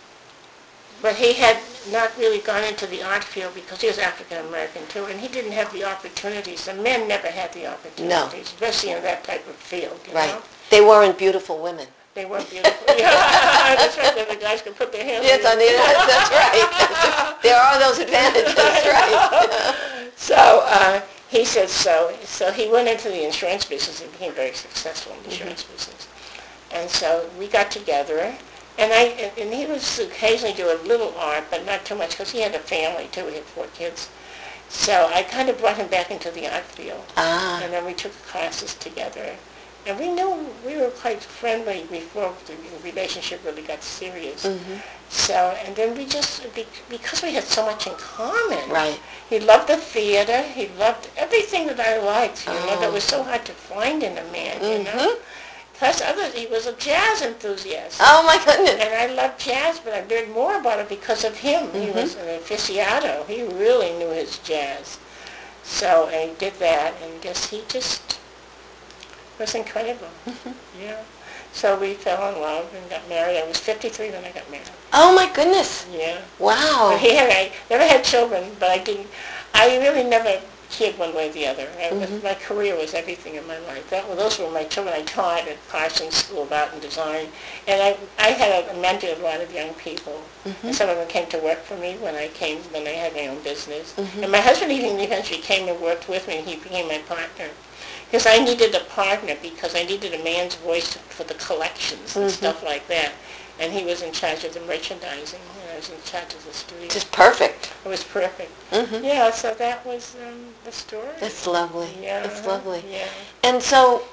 but he had not really gone into the art field because he was African American too, and he didn't have the opportunities. The men never had the opportunities, especially in that type of field. You know? They weren't beautiful women. They weren't beautiful. Yeah, that's right. The guys can put their hands. Yes, on the that's right. There are those advantages, right? So he said so. So he went into the insurance business and became very successful in the insurance business. And so we got together, and he would occasionally do a little art, but not too much because he had a family too. He had 4 kids. So I kind of brought him back into the art field. And then we took classes together. And we knew we were quite friendly before the relationship really got serious. So, and then we just, because we had so much in common. Right. He loved the theater. He loved everything that I liked, you know, that was so hard to find in a man, you know. Plus others, he was a jazz enthusiast. Oh my goodness. And I loved jazz, but I learned more about it because of him. He was an aficionado. He really knew his jazz. So I did that, and he just was incredible. Yeah. So we fell in love and got married. I was 53 when I got married. Oh my goodness. Yeah. Wow. But I never had children, but I really never cared one way or the other. My career was everything in my life. Those were my children. I taught at Parsons School of Art and Design, and I had mentored a lot of young people. And some of them came to work for me when I had my own business. And my husband even eventually came and worked with me, and he became my partner. Because I needed a partner, because I needed a man's voice for the collections and stuff like that. And he was in charge of the merchandising, and I was in charge of the studio. Just perfect. It was perfect. Yeah, so that was the story. That's lovely. Yeah. That's lovely. Yeah. And so,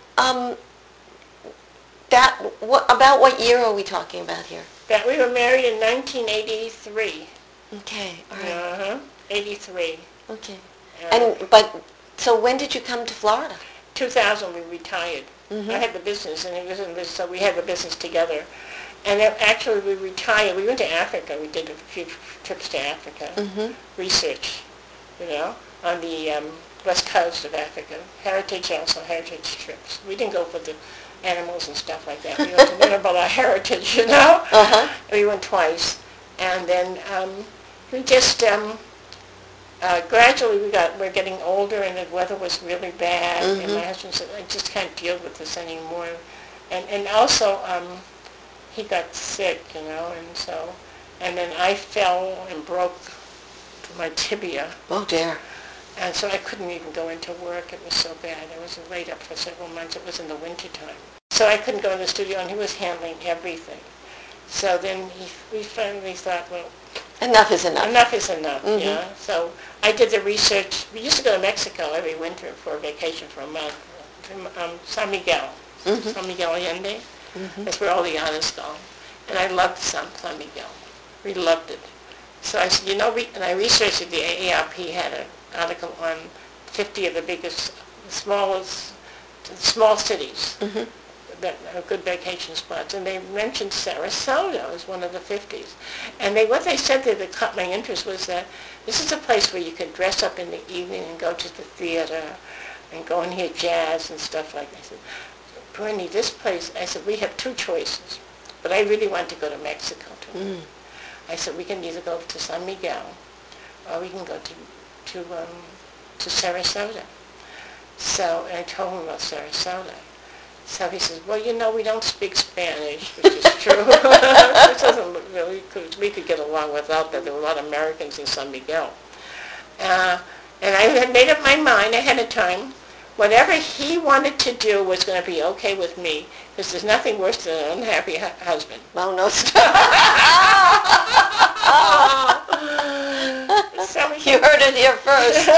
about what year are we talking about here? That we were married in 1983. Okay, all right. 83. Okay. So when did you come to Florida? 2000 we retired. I had the business, and he was in this, so we had the business together. And then actually we retired. We went to Africa. We did a few trips to Africa, research, on the west coast of Africa. Heritage trips. We didn't go for the animals and stuff like that. We went to learn about our heritage, We went twice. And then we just... gradually we're getting older, and the weather was really bad, and my husband said, I just can't deal with this anymore. And also he got sick, and then I fell and broke my tibia. Oh dear. And so I couldn't even go into work. It was so bad. I was laid up for several months. It was in the winter time. So I couldn't go in the studio, and he was handling everything. So then we finally thought, well, enough is enough. Enough is enough, yeah. So I did the research. We used to go to Mexico every winter for a vacation for a month, to San Miguel, San Miguel Allende. That's where all the artists go. And I loved San Miguel. We loved it. So I said, and I researched it. The AARP had an article on 50 of the biggest, small cities that are good vacation spots, and they mentioned Sarasota as one of the 50s. And what they said there that caught my interest was that this is a place where you can dress up in the evening and go to the theater and go and hear jazz and stuff like that. I said, Bernie, this place, I said, we have two choices, but I really want to go to Mexico too. I said, we can either go to San Miguel or we can go to Sarasota. So I told him about Sarasota. So he says, well, we don't speak Spanish, which is true. Which doesn't look really, because we could get along without that. There were a lot of Americans in San Miguel. And I had made up my mind ahead of time. Whatever he wanted to do was going to be okay with me, because there's nothing worse than an unhappy husband. Well, no. So you heard it here first.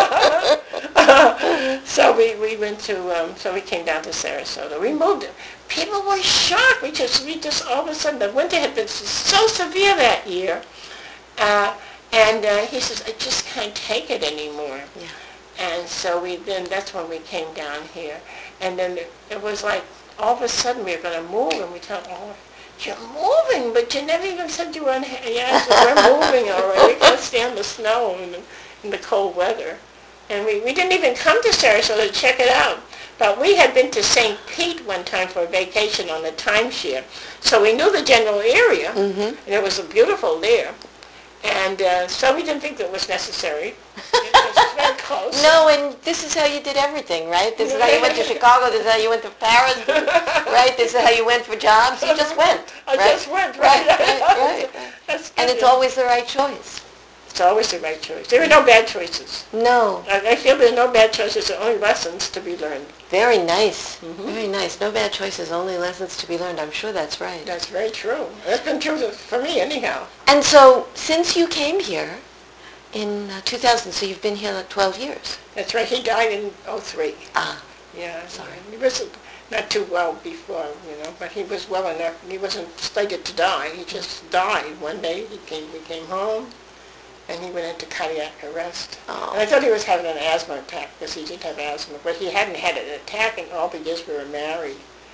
So we went to, so we came down to Sarasota. We moved. People were shocked. We just all of a sudden, the winter had been so severe that year. And he says, I just can't take it anymore. Yeah. And so that's when we came down here. And then it was like, all of a sudden we were going to move, and we thought, oh, you're moving, but you never even said you were unhappy. Yeah, so we're moving already. We can't stand the snow and the cold weather. And we didn't even come to Sarasota to check it out. But we had been to St. Pete one time for a vacation on the timeshare. So we knew the general area, and it was beautiful there. And so we didn't think that was necessary. It was very close. No, and this is how you did everything, right? This is how you went to Chicago. This is how you went to Paris, right? This is how you went for jobs. You just went. I right? just went, right? Right. That's and it's always the right choice. It's always the right choice. There are no bad choices. No. I feel there are no bad choices. There are only lessons to be learned. Very nice. Very nice. No bad choices, only lessons to be learned. I'm sure that's right. That's very true. That's been true for me anyhow. And so, since you came here in 2000, so you've been here like 12 years. That's right. He died in 2003. Ah. Yeah. Sorry. He wasn't not too well before, but he was well enough. He wasn't slated to die. He just died one day. We came home, and he went into cardiac arrest. Oh. And I thought he was having an asthma attack, because he did have asthma, but he hadn't had an attack in all the years we were married.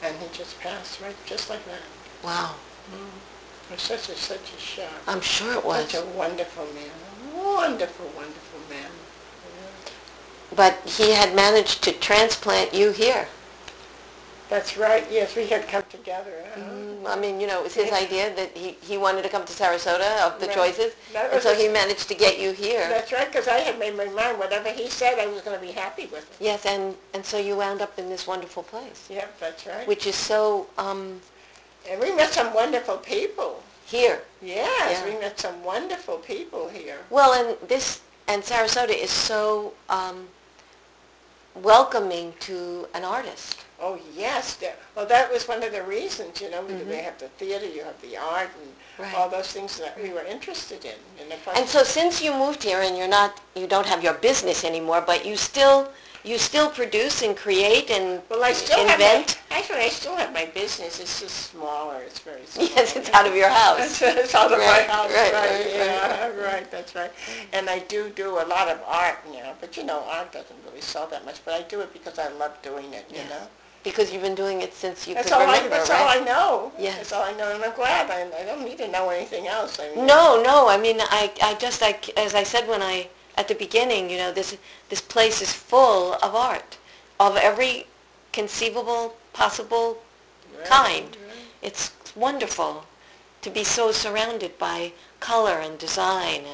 And he just passed, right, just like that. Wow. It was such a shock. I'm sure it was. Such a wonderful man. Wonderful, wonderful man. But he had managed to transplant you here. That's right, yes, we had come together. I mean, you know, it was his idea that he wanted to come to Sarasota of the Right. choices, That and was so his- he managed to get you here. That's right, because I had made my mind, whatever he said, I was going to be happy with it. Yes, and so you wound up in this wonderful place, Yep, that's right. which is so And we met some wonderful people. here. Yes, Yeah. we met some wonderful people here. Well, and Sarasota is so welcoming to an artist. Oh, yes. Well, that was one of the reasons, you know, Mm-hmm. you have the theater, you have the art, and Right. all those things that we were interested in. And so since you moved here and you don't have your business anymore, but you still produce and create and Well, I still invent. actually, I still have my business. It's just smaller. It's very small. Yes, it's out of your house. It's out of Right, my house, right, right, right, yeah, right, that's right. And I do a lot of art, you know, but you know, art doesn't really sell that much, but I do it because I love doing it, you know. Because you've been doing it since you That's could all remember, that's right? all I know. Yes. That's all I know, and I'm glad. I don't need to know anything else. I mean, No, I mean, I just, as I said at the beginning, you know, this place is full of art, of every conceivable, possible right, kind. right. It's wonderful to be so surrounded by color and design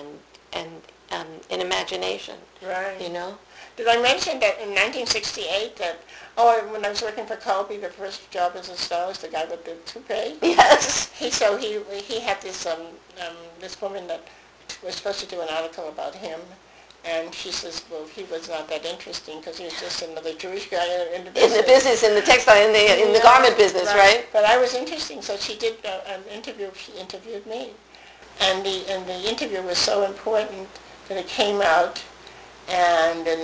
and imagination, Right. you know? Did I mention that in 1968 that, when I was working for Colby, the first job as a stylist, the guy with the toupee, Yes. he had this woman that was supposed to do an article about him, and she says, well, he was not that interesting because he was just another Jewish guy in the business. In the business, in the textile, in the Yeah, garment business, right? But I was interesting, so she did an interview. She interviewed me, and the interview was so important that it came out, and in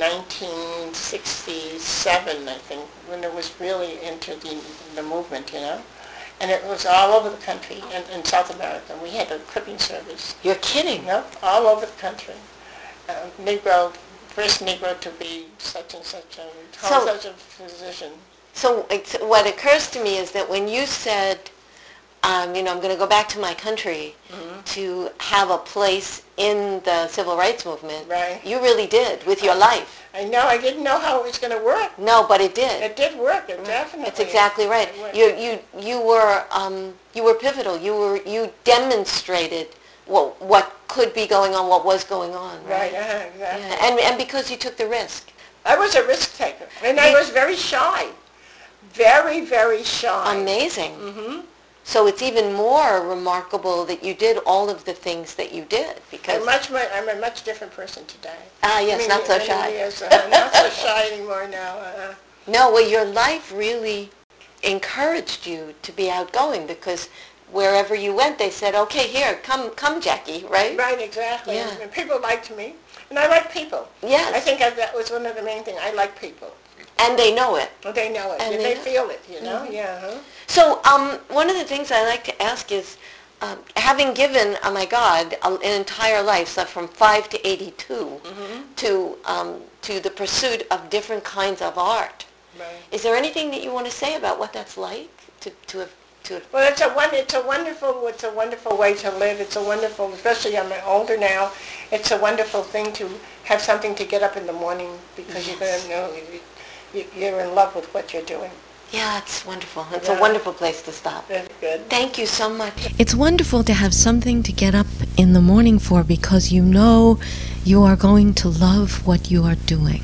1967, I think, when it was really into the movement, you know, and it was all over the country in South America. We had a clipping service, You're kidding. you know, all over the country. Negro, first Negro to be such and such such a physician. So what occurs to me is that when you said, you know, I'm going to go back to my country to have a place in the civil rights movement, Right. you really did with your life. I know, I didn't know how it was going to work. No, but it did. It did work, it definitely. That's exactly right. it worked. You were pivotal. You demonstrated what could be going on, what was going on. Right, Right. exactly. Yeah. And because you took the risk. I was a risk taker, and I was very shy. Very, very shy. Amazing. Mm-hmm. So it's even more remarkable that you did all of the things that you did because I'm a much different person today. yes, not so Many shy. years, not so shy anymore now. No, well, your life really encouraged you to be outgoing because wherever you went, they said, "Okay, here, come, Jackie," right? Right, exactly. Yeah. And people liked me, and I like people. Yes. I think that was one of the main things. I like people. And they know it. Well, they know it. And And they they know. feel it, you know? Yeah, huh? So one of the things I like to ask is, having given, oh my God, an entire life, so from 5 to 82, to the pursuit of different kinds of art, Right. is there anything that you want to say about what that's like to have Well, it's a wonderful way to live. It's a wonderful, especially I'm older now. It's a wonderful thing to have something to get up in the morning because you're going to know you're in love with what you're doing. Yeah, it's wonderful. It's Yeah. a wonderful place to stop. That's good. Thank you so much. It's wonderful to have something to get up in the morning for because you know you are going to love what you are doing.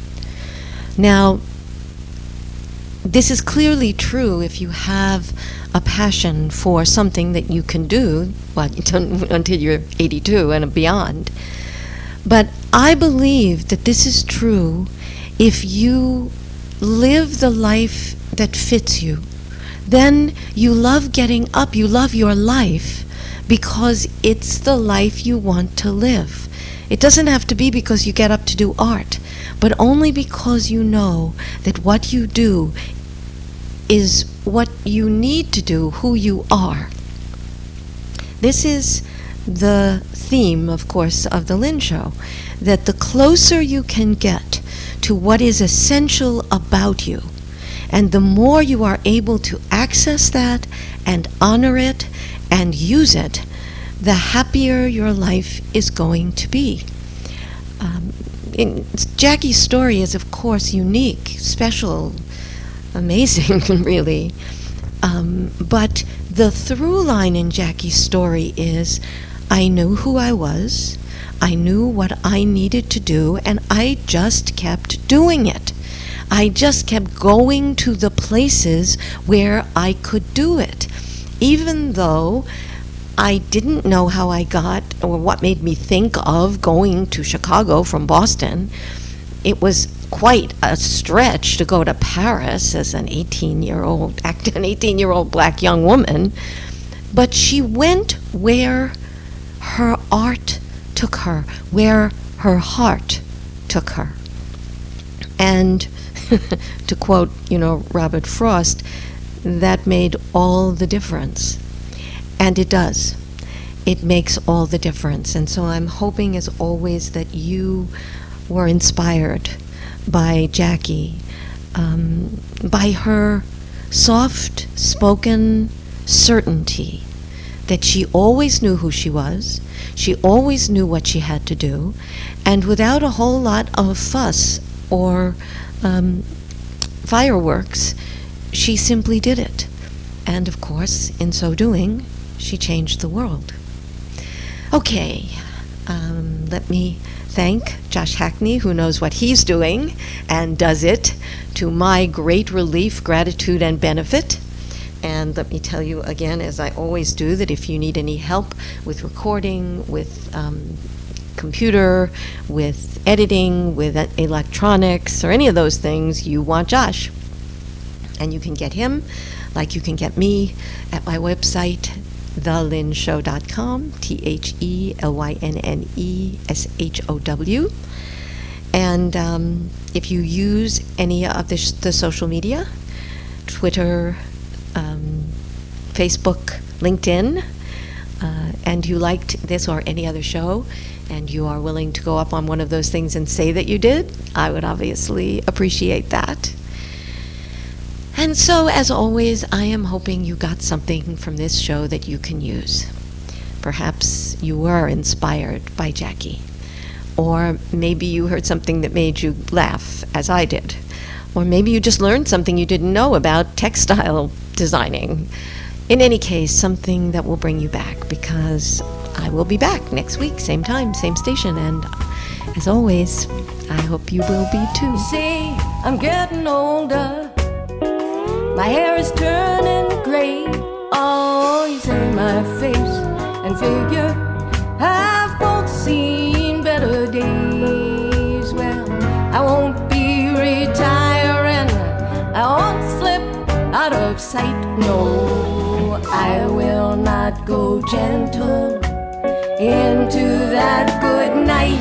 Now, this is clearly true if you have a passion for something that you can do, well, until you're 82 and beyond. But I believe that this is true if you live the life that fits you. Then you love getting up, you love your life because it's the life you want to live. It doesn't have to be because you get up to do art, but only because you know that what you do is what you need to do, who you are. This is the theme, of course, of the Lynn Show, that the closer you can get to what is essential about you And the more you are able to access that and honor it and use it, the happier your life is going to be. Jackie's story is, of course, unique, special, amazing, really. But the through line in Jackie's story is, I knew who I was, I knew what I needed to do, and I just kept doing it. I just kept going to the places where I could do it, even though I didn't know how I got, or what made me think of going to Chicago from Boston. It was quite a stretch to go to Paris as an 18-year-old black young woman. But she went where her art took her, where her heart took her. And to quote, Robert Frost, that made all the difference. And it does. It makes all the difference. And so I'm hoping, as always, that you were inspired by Jackie, by her soft-spoken certainty that she always knew who she was, she always knew what she had to do, and without a whole lot of fuss or fireworks, she simply did it. And of course, in so doing, she changed the world. Okay, let me thank Josh Hackney, who knows what he's doing and does it to my great relief, gratitude, and benefit. And let me tell you again, as I always do, that if you need any help with recording, with computer, with editing, with electronics, or any of those things, you want Josh. And you can get him, like you can get me, at my website, thelynshow.com, TheLynneshow. And if you use any of the social media, Twitter, Facebook, LinkedIn, and you liked this or any other show, and you are willing to go up on one of those things and say that you did, I would obviously appreciate that. And so, as always, I am hoping you got something from this show that you can use. Perhaps you were inspired by Jackie, or maybe you heard something that made you laugh, as I did, or maybe you just learned something you didn't know about textile designing. In any case, something that will bring you back, because I will be back next week, same time, same station, and as always, I hope you will be too. See, I'm getting older. My hair is turning gray. Oh, you say my face and figure have both seen better days. Well, I won't be retiring. I won't slip out of sight. No, I will not go gentle into that good night.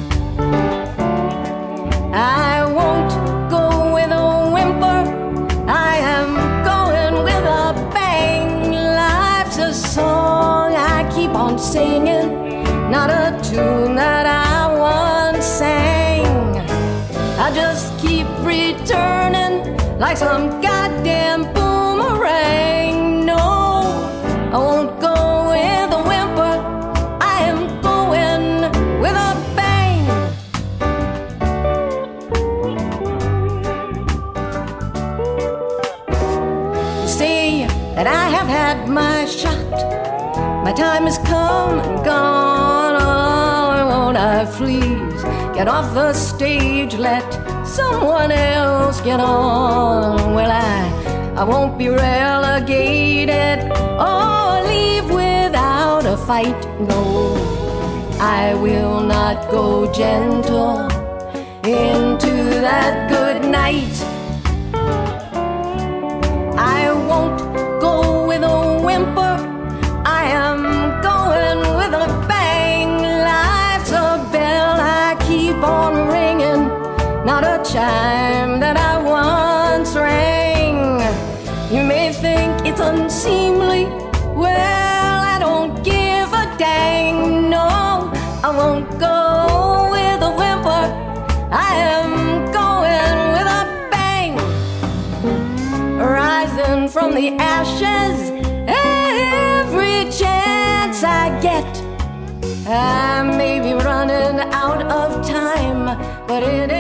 I won't go with a whimper. I am going with a bang. Life's a song I keep on singing, not a tune that I once sang. I just keep returning like some goddamn boomerang. No, I won't go with a whimper. I am going with a bang. See that I have had my shot. My time has come and gone. Oh, won't I please get off the stage? Let someone else get on. Well, I won't be relegated or leave without a fight. No, I will not go gentle into that good night. I won't go with a whimper. I am going with a bang. Life's a bell I keep on ringing, not a chime that I once rang. You may think it's unseemly. Well, I don't give a dang. No, I won't go with a whimper. I am going with a bang. but it